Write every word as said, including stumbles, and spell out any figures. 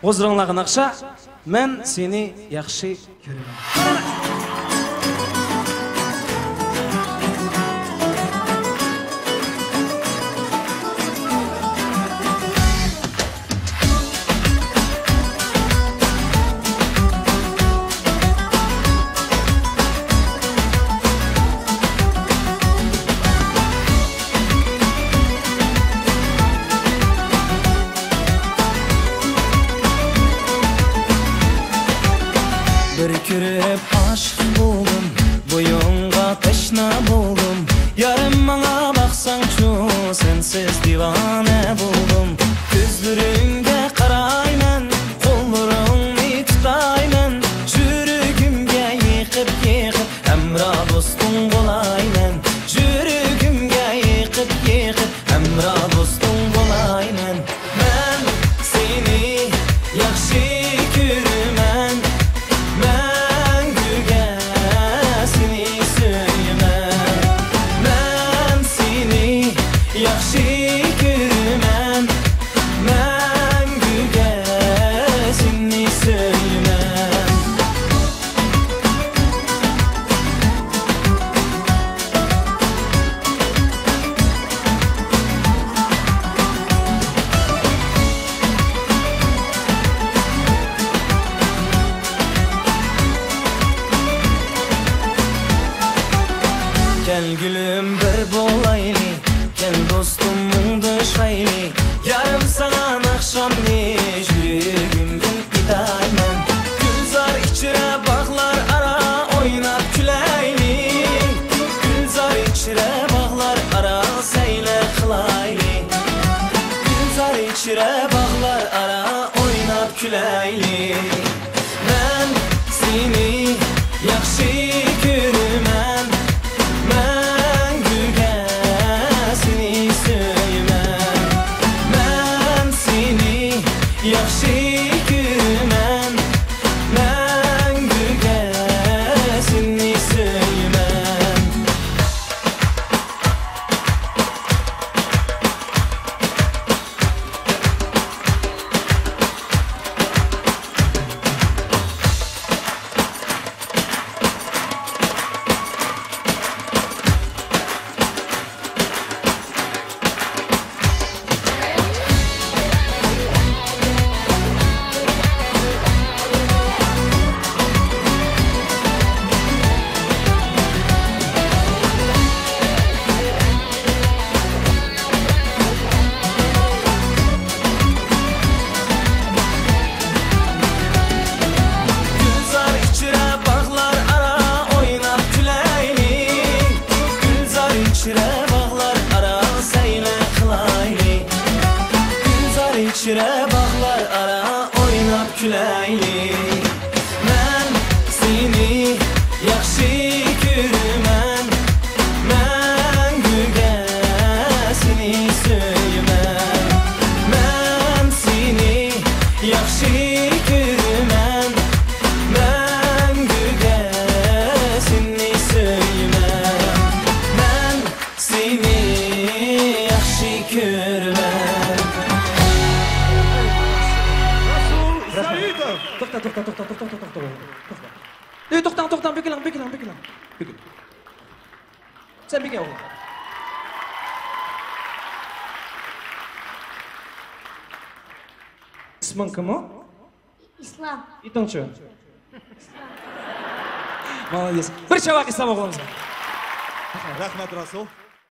Озырыңлаған ақша, мен сені яқшы көремін. Bir körüp aşık buldum, boyunga teşna buldum. Yarım bana baksan şu, sensiz divane buldum. Gözlerinde karaymen, kollarını tutaymen. Jürgümge yıkıp yıkıp, emra dostum bolaymen. Jürgümge yıkıp yıkıp, emra dostum bolaymen. Ben seni yakşı görümen. Gel gülüm bir bolaylı, gel dostum munduşaylı. Yarım sana nakşamlı, jürgümden gidaymen. Gülzar içire bağlar ara, oynat küleyli. Gülzar içire bağlar ara, seyle kılaylı. Gülzar içire bağlar ara, oynat küleyli. Ben seni yakşı görümen. Yaxşı görmem, məngüge seni söymem. İçire bağlar ara, oynat küleyli. Ben seni yakşı görümen. Məngüge seni söymem. Ben seni yakşı görümen. Məngüge seni söymem. Ben seni yakşı görümen. To'xta, to'xta, to'xta, to'xta, to'xta, to'xta. To'xta. Ey, to'xtang, to'xtang, bekilang, bekilang, bekilang. Bekil. Sen bekil oğlum. İsmin kim o? İslam. İtinchi. Молодец. Bir chavaq İslam o'g'limiz. Rahmat Rasul.